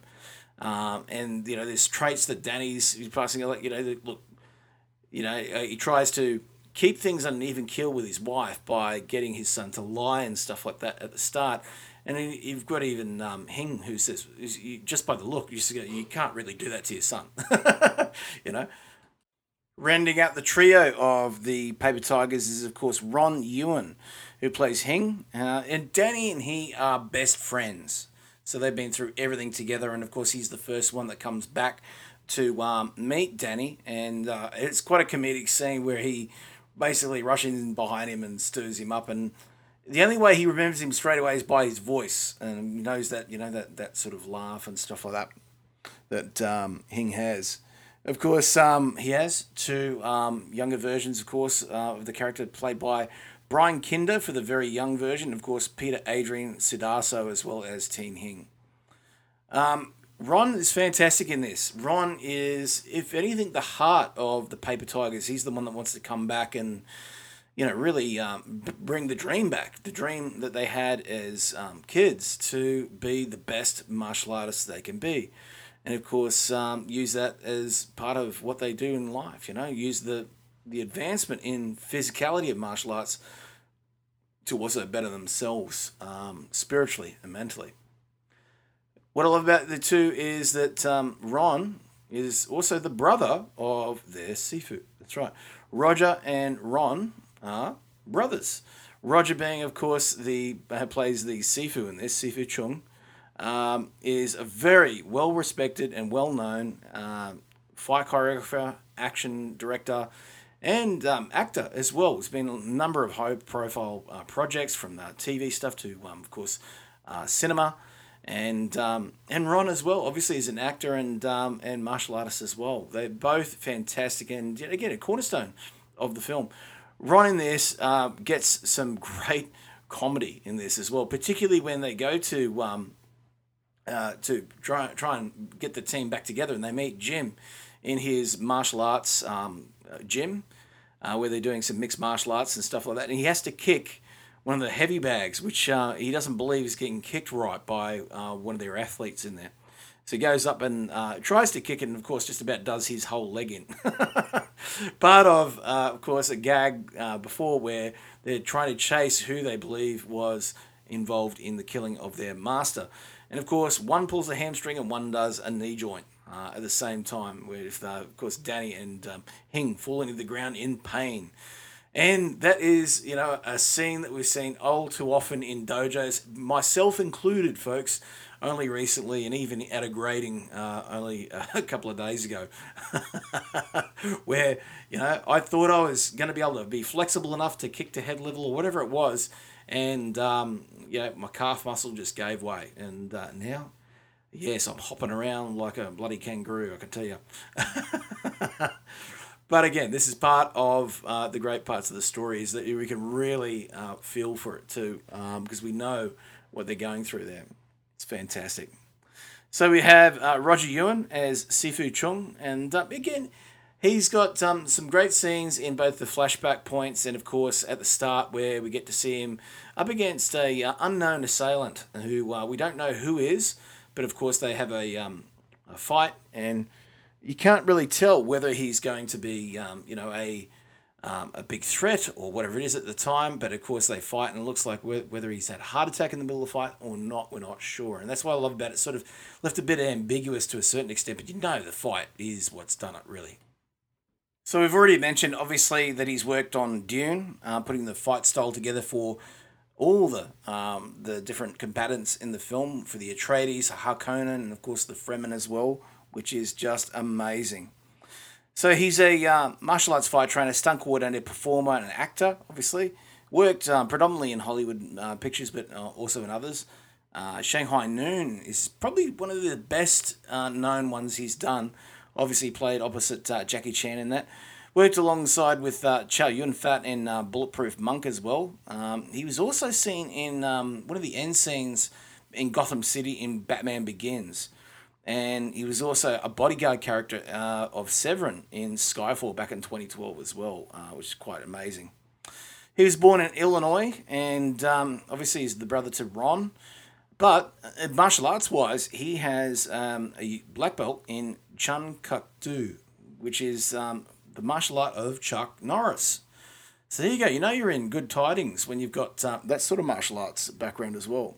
Um, and, you know, there's traits that Danny's passing, you know, that, look, you know, uh, he tries to keep things on an even keel with his wife by getting his son to lie and stuff like that at the start. And then you've got even um, Hing, who says, you, just by the look, you, just go, you can't really do that to your son. You know? Rounding out the trio of the Paper Tigers is, of course, Ron Ewan, who plays Hing. Uh, and Danny and he are best friends. So they've been through everything together. And, of course, he's the first one that comes back to um, meet Danny. And uh, it's quite a comedic scene where he basically rushes in behind him and stirs him up, and the only way he remembers him straight away is by his voice, and he knows that, you know, that, that sort of laugh and stuff like that that um, Hing has. Of course, um, he has two um, younger versions, of course, uh, of the character played by Brian Kinder for the very young version, of course, Peter Adrian Sidarso, as well as Teen Hing. Um, Ron is fantastic in this. Ron is, if anything, the heart of the Paper Tigers. He's the one that wants to come back and, you know, really um, bring the dream back. The dream that they had as um, kids to be the best martial artists they can be. And, of course, um, use that as part of what they do in life, you know, use the, the advancement in physicality of martial arts to also better themselves um, spiritually and mentally. What I love about the two is that um, Ron is also the brother of their Sifu. That's right. Roger and Ron are brothers. Roger being, of course, the uh, plays the Sifu in this, Sifu Chung, um, is a very well-respected and well-known uh, fight choreographer, action director, and um, actor as well. There's been a number of high-profile uh, projects, from uh, T V stuff to, um, of course, uh, cinema. And um, and Ron as well, obviously, is an actor and um, and martial artist as well. They're both fantastic, and again, a cornerstone of the film. Ron in this uh, gets some great comedy in this as well, particularly when they go to um, uh, to try try and get the team back together, and they meet Jim in his martial arts um, uh, gym, uh, where they're doing some mixed martial arts and stuff like that, and he has to kick one of the heavy bags, which uh, he doesn't believe is getting kicked right by uh, one of their athletes in there. So he goes up and uh, tries to kick it, and of course, just about does his whole leg in. Part of, uh, of course, a gag uh, before where they're trying to chase who they believe was involved in the killing of their master. And of course, one pulls a hamstring and one does a knee joint uh, at the same time, with, uh, of course, Danny and um, Hing falling to the ground in pain. And that is, you know, a scene that we've seen all too often in dojos, myself included, folks, only recently, and even at a grading uh, only a couple of days ago, where, you know, I thought I was going to be able to be flexible enough to kick to head level or whatever it was, and, um, yeah, my calf muscle just gave way. And uh, now, yes, I'm hopping around like a bloody kangaroo, I can tell you. But again, this is part of uh, the great parts of the story, is that we can really uh, feel for it too, um, because we know what they're going through there. It's fantastic. So we have uh, Roger Ewan as Sifu Chung, and uh, again, he's got um, some great scenes in both the flashback points and, of course, at the start where we get to see him up against a uh, unknown assailant who uh, we don't know who is, but of course they have a, um, a fight, and you can't really tell whether he's going to be, um, you know, a um, a big threat or whatever it is at the time. But of course they fight, and it looks like whether he's had a heart attack in the middle of the fight or not, we're not sure. And that's what I love about it. Sort of left a bit ambiguous to a certain extent, but you know the fight is what's done it, really. So we've already mentioned, obviously, that he's worked on Dune, uh, putting the fight style together for all the um, the different combatants in the film, for the Atreides, Harkonnen, and of course the Fremen as well, which is just amazing. So he's a uh, martial arts fight trainer, stunt coordinator, performer, and an actor, obviously. Worked um, predominantly in Hollywood uh, pictures, but uh, also in others. Uh, Shanghai Noon is probably one of the best uh, known ones he's done. Obviously played opposite uh, Jackie Chan in that. Worked alongside with uh, Chow Yun-Fat in uh, Bulletproof Monk as well. Um, he was also seen in um, one of the end scenes in Gotham City in Batman Begins. And he was also a bodyguard character uh, of Severin in Skyfall back in twenty twelve as well, uh, which is quite amazing. He was born in Illinois, and um, obviously he's the brother to Ron. But uh, martial arts-wise, he has um, a black belt in Chun Kuk Do, which is um, the martial art of Chuck Norris. So there you go. You know you're in good tidings when you've got uh, that sort of martial arts background as well.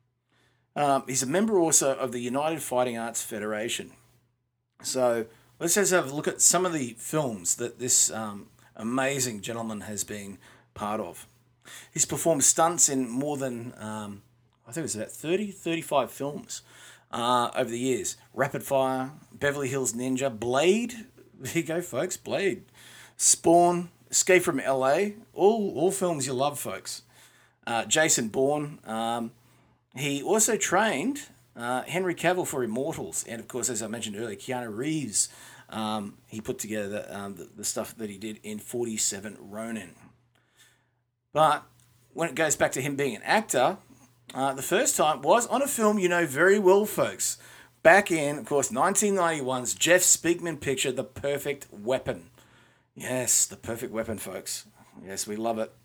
Um, he's a member also of the United Fighting Arts Federation. So let's just have a look at some of the films that this um, amazing gentleman has been part of. He's performed stunts in more than, um, I think it was about thirty, thirty-five films uh, over the years. Rapid Fire, Beverly Hills Ninja, Blade, there you go folks, Blade, Spawn, Escape from L A, all, all films you love folks. Uh, Jason Bourne, um, he also trained uh, Henry Cavill for Immortals, and of course, as I mentioned earlier, Keanu Reeves. Um, he put together the, um, the, the stuff that he did in forty-seven Ronin. But when it goes back to him being an actor, uh, the first time was on a film you know very well, folks. Back in, of course, nineteen ninety-one's Jeff Speakman picture, The Perfect Weapon. Yes, The Perfect Weapon, folks. Yes, we love it.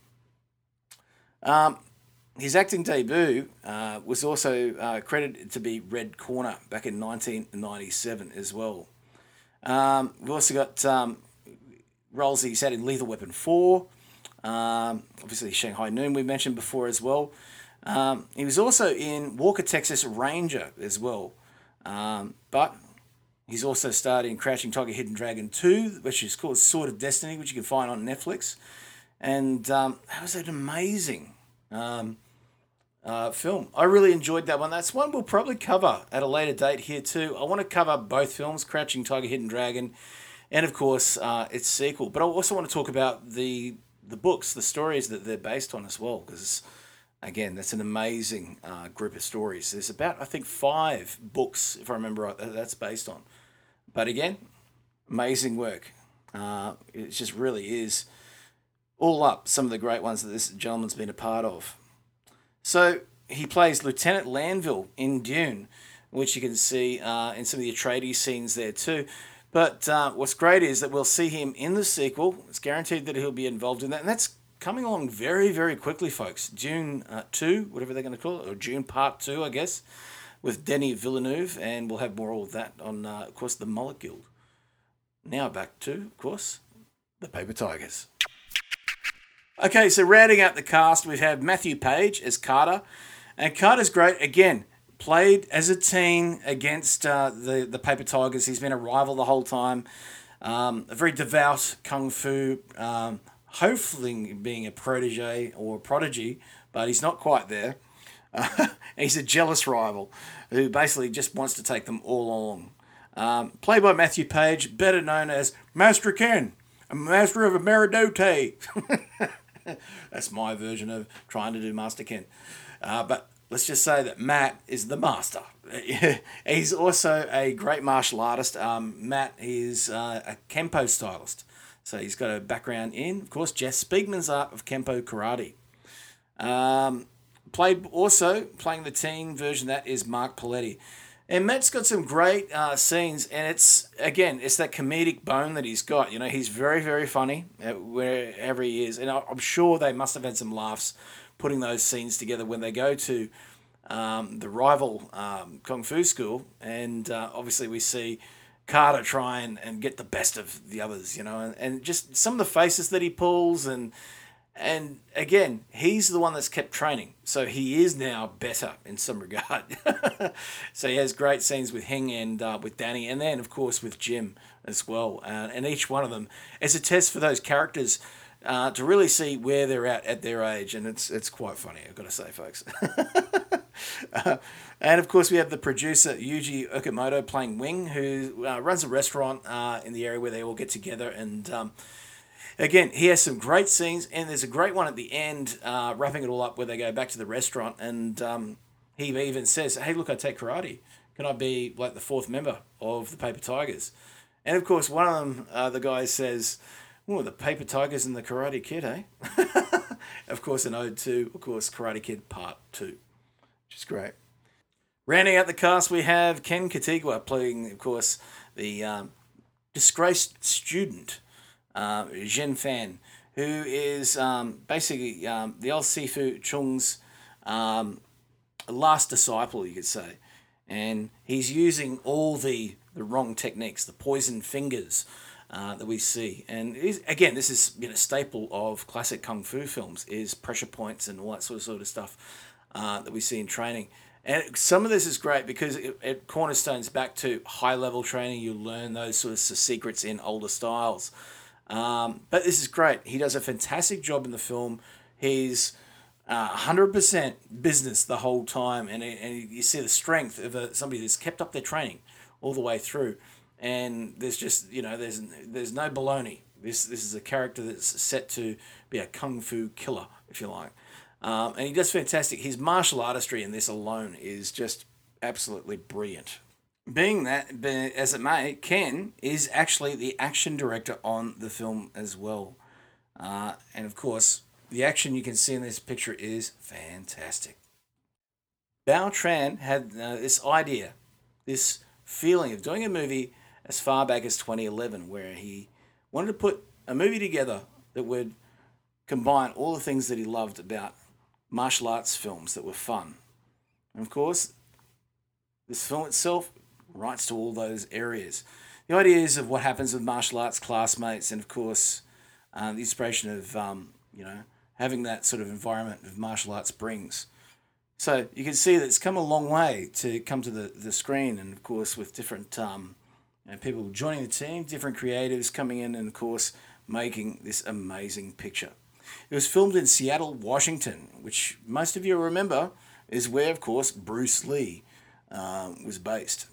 Um... His acting debut uh, was also uh, credited to be Red Corner back in nineteen ninety-seven as well. Um, we've also got um, roles he's had in Lethal Weapon four, um, obviously Shanghai Noon we mentioned before as well. Um, he was also in Walker, Texas Ranger as well. Um, but he's also starred in Crouching Tiger, Hidden Dragon two, which is called Sword of Destiny, which you can find on Netflix. And um, that was an amazing Um, Uh, film. I really enjoyed that one. That's one we'll probably cover at a later date here too. I want to cover both films, Crouching Tiger, Hidden Dragon, and of course uh, its sequel. But I also want to talk about the the books, the stories that they're based on as well, because again, that's an amazing uh, group of stories. There's about, I think, five books, if I remember right, that that's based on. But again, amazing work. Uh, it just really is all up some of the great ones that this gentleman's been a part of. So he plays Lieutenant Lanville in Dune, which you can see uh, in some of the Atreides scenes there too. But uh, what's great is that we'll see him in the sequel. It's guaranteed that he'll be involved in that, and that's coming along very, very quickly, folks. June uh, two, whatever they're going to call it, or June Part two, I guess, with Denis Villeneuve, and we'll have more of that on, uh, of course, the Mullet Guild. Now back to, of course, the Paper Tigers. Okay, so rounding out the cast, we have Matthew Page as Carter. And Carter's great. Again, played as a teen against uh, the, the Paper Tigers. He's been a rival the whole time. Um, a very devout kung fu, um, hopefully being a protege or a prodigy, but he's not quite there. Uh, he's a jealous rival who basically just wants to take them all along. Um, played by Matthew Page, better known as Master Ken, a master of a Meridote. That's my version of trying to do Master Ken. Uh, but let's just say that Matt is the master. He's also a great martial artist. Um, Matt is uh, a Kempo stylist. So he's got a background in, of course, Jeff Spiegman's art of Kempo karate. Um, played also, playing the teen version, that is Mark Paletti. And Matt's got some great uh, scenes, and it's, again, it's that comedic bone that he's got. You know, he's very, very funny wherever he is. And I'm sure they must have had some laughs putting those scenes together when they go to um, the rival um, Kung Fu school. And uh, obviously we see Carter try and, and get the best of the others, you know, and, and just some of the faces that he pulls. And, and again, he's the one that's kept training. So he is now better in some regard. So he has great scenes with Hing and uh, with Danny, and then, of course, with Jim as well. Uh, and each one of them is a test for those characters uh, to really see where they're at at their age. And it's it's quite funny, I've got to say, folks. uh, and, of course, we have the producer, Yuji Okamoto, playing Wing, who uh, runs a restaurant uh, in the area where they all get together. And Um, Again, he has some great scenes, and there's a great one at the end, uh, wrapping it all up, where they go back to the restaurant, and um, he even says, hey, look, I take karate. Can I be like the fourth member of the Paper Tigers? And, of course, one of them, uh, the guy says, oh, the Paper Tigers and the Karate Kid, eh? Of course, an ode to, of course, Karate Kid Part two, which is great. Rounding out the cast, we have Ken Katigwa playing, of course, the um, disgraced student, Uh, Zhen Fan, who is um, basically um, the old Sifu Chung's um, last disciple, you could say. And he's using all the, the wrong techniques, the poison fingers uh, that we see. And he's, again, this is, you know, staple of classic kung fu films, is pressure points and all that sort of, sort of stuff uh, that we see in training. And some of this is great because it, it cornerstones back to high-level training. You learn those sort of secrets in older styles. Um, but this is great. He does a fantastic job in the film. He's uh, one hundred percent business the whole time, and, and you see the strength of a, somebody that's kept up their training all the way through. And there's just, you know, there's there's no baloney. This this is a character that's set to be a kung fu killer, if you like. Um, and he does fantastic. His martial artistry in this alone is just absolutely brilliant. Being that, as it may, Ken is actually the action director on the film as well. Uh, and of course, the action you can see in this picture is fantastic. Bao Tran had uh, this idea, this feeling of doing a movie as far back as twenty eleven, where he wanted to put a movie together that would combine all the things that he loved about martial arts films that were fun. And of course, this film itself writes to all those areas. The ideas of what happens with martial arts classmates, and of course, uh, the inspiration of um, you know having that sort of environment of martial arts brings. So you can see that it's come a long way to come to the, the screen, and of course with different um, you know, people joining the team, different creatives coming in, and of course making this amazing picture. It was filmed in Seattle, Washington, which most of you remember is where, of course, Bruce Lee uh, was based.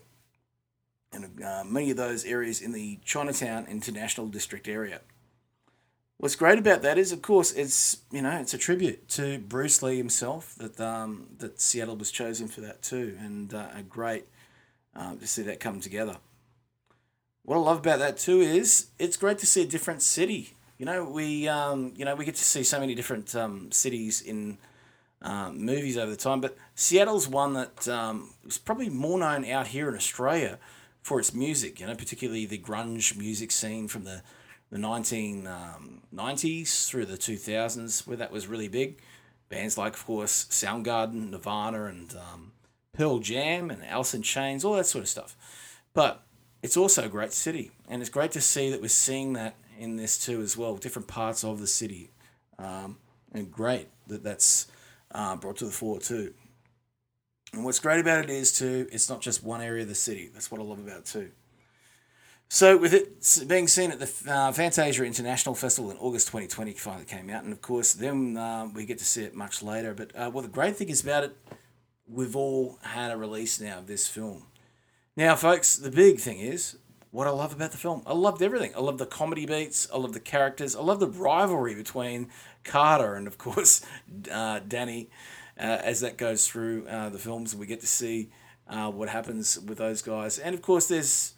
And uh, many of those areas in the Chinatown International District area. What's great about that is, of course, it's you know it's a tribute to Bruce Lee himself that um, that Seattle was chosen for that too, and uh, a great uh, to see that come together. What I love about that too is it's great to see a different city. You know we um, you know we get to see so many different um, cities in um, movies over the time. But Seattle's one that um, was probably more known out here in Australia for its music, you know, particularly the grunge music scene from the, the nineteen nineties through the two thousands, where that was really big. Bands like, of course, Soundgarden, Nirvana, and um, Pearl Jam, and Alice in Chains, all that sort of stuff. But it's also a great city, and it's great to see that we're seeing that in this too as well, different parts of the city. Um, and great that that's uh, brought to the fore too. And what's great about it is too, it's not just one area of the city. That's what I love about it too. So with it being seen at the uh, Fantasia International Festival in August twenty twenty, finally came out, and of course then uh, we get to see it much later. But uh, well, the great thing is about it, we've all had a release now of this film. Now, folks, the big thing is what I love about the film. I loved everything. I love the comedy beats. I love the characters. I love the rivalry between Carter and, of course, uh, Danny. Uh, as that goes through uh, the films, and we get to see uh, what happens with those guys. And of course, there's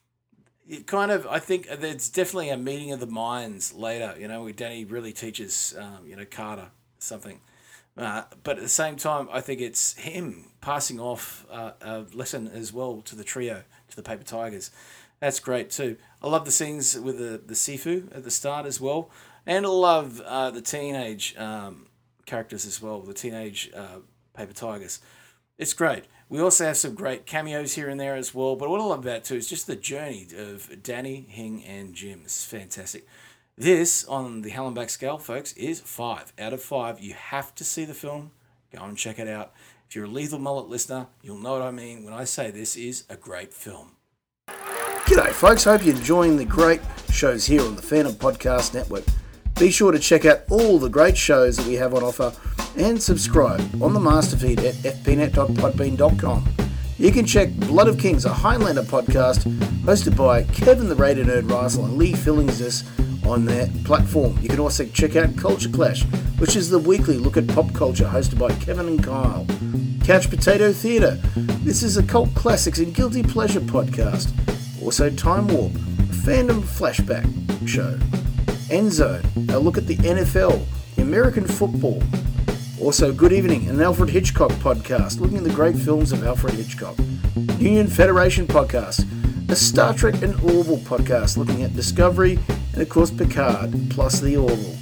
it kind of, I think there's definitely a meeting of the minds later, you know, where Danny really teaches, um, you know, Carter something. Uh, but at the same time, I think it's him passing off uh, a lesson as well to the trio, to the Paper Tigers. That's great too. I love the scenes with the, the Sifu at the start as well. And I love uh, the teenage um, characters as well, the teenage uh, Paper Tigers. It's great. We also have some great cameos here and there as well. But what I love about it too is just the journey of Danny, Hing, and Jim. It's fantastic. This, on the Hallenbach scale, folks, is five out of five. You have to see the film. Go and check it out. If you're a Lethal Mullet listener, you'll know what I mean when I say this is a great film. G'day, folks. Hope you're enjoying the great shows here on the Phantom Podcast Network. Be sure to check out all the great shows that we have on offer and subscribe on the master feed at f p net dot podbean dot com. You can check Blood of Kings, a Highlander podcast hosted by Kevin the Raider Nerd Riesel and Lee Fillingsis on their platform. You can also check out Culture Clash, which is the weekly look at pop culture hosted by Kevin and Kyle. Couch Potato Theatre. This is a cult classics and guilty pleasure podcast. Also Time Warp, a fandom flashback show. Endzone, a look at the N F L, American football. Also Good Evening, an Alfred Hitchcock podcast looking at the great films of Alfred Hitchcock. Union Federation podcast, a Star Trek and Orville podcast looking at Discovery and of course Picard, plus the Orville.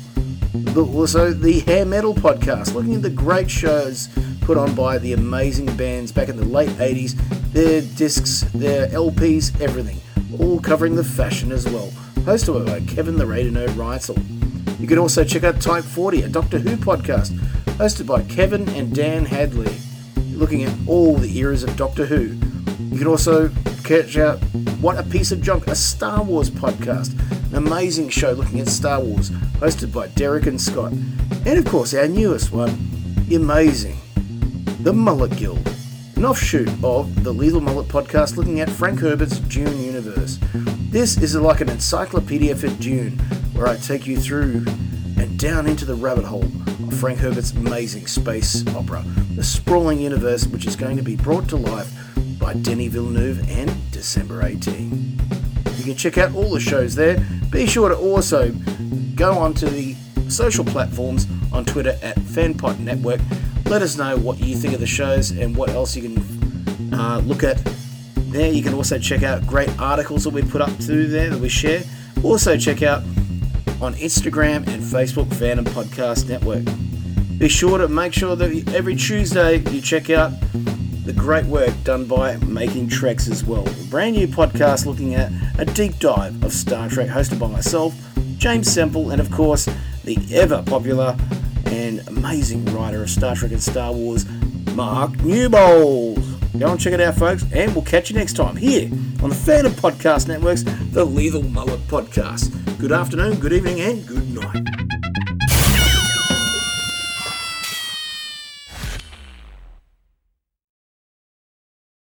Also the Hair Metal podcast looking at the great shows put on by the amazing bands back in the late eighties, their discs, their L Ps, everything, all covering the fashion as well, hosted by Kevin the Raider Nerd Reitzel. You can also check out Type forty, a Doctor Who podcast, hosted by Kevin and Dan Hadley, looking at all the eras of Doctor Who. You can also catch out What a Piece of Junk, a Star Wars podcast, an amazing show looking at Star Wars, hosted by Derek and Scott. And of course, our newest one, the amazing The Mullet Guild, an offshoot of the Lethal Mullet podcast looking at Frank Herbert's Dune universe. This is like an encyclopedia for Dune, where I take you through and down into the rabbit hole of Frank Herbert's amazing space opera, the sprawling universe which is going to be brought to life by Denis Villeneuve and December eighteenth. You can check out all the shows there. Be sure to also go onto the social platforms on Twitter at FanPod Network. Let us know what you think of the shows and what else you can uh, look at there. You can also check out great articles that we put up to there that we share. Also check out on Instagram and Facebook, Phantom Podcast Network. Be sure to make sure that every Tuesday you check out the great work done by Making Treks as well. A brand new podcast looking at a deep dive of Star Trek hosted by myself, James Semple, and of course the ever popular and amazing writer of Star Trek and Star Wars, Mark Newbold. Go and check it out, folks, and we'll catch you next time here on the Phantom Podcast Network's The Lethal Mullet Podcast. Good afternoon, good evening, and good night.